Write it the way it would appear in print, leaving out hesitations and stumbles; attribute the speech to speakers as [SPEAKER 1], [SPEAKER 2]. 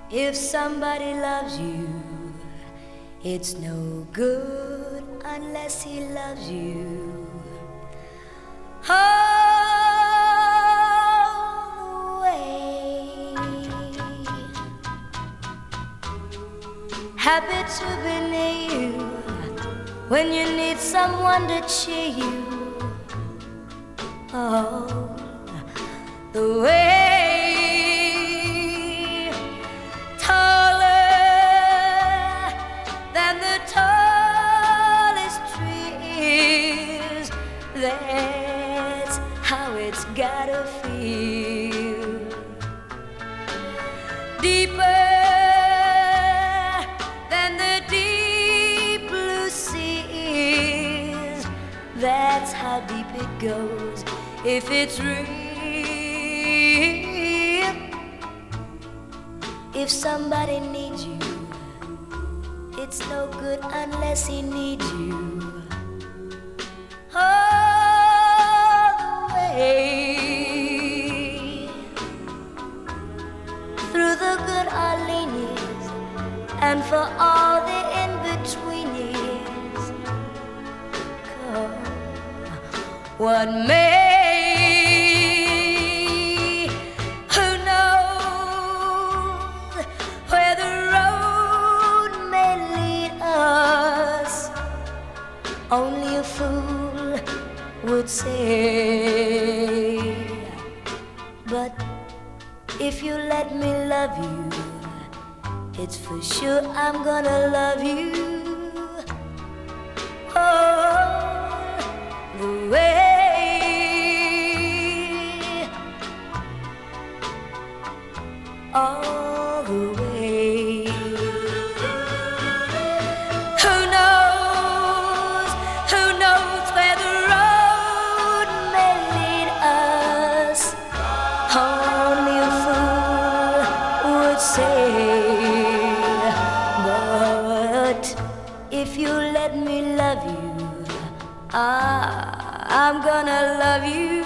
[SPEAKER 1] If somebody loves you, it's no good unless he loves you all the way. Happy to be near you when you need someone to cheer you all the way. That's how it's gotta feel. Deeper than the deep blue sea is. That's how deep it goes if it's real. If somebody needs you, it's no good unless he needs you. Through the good or lean years, and for all the in-between years, come what may. Who knows where the road may lead us? Only a fool would say. But if you let me love you, it's for sure I'm gonna love you all the way, all the way. Who knows where the road may lead us? Only a fool would say. But if you let me love you, I'm gonna love you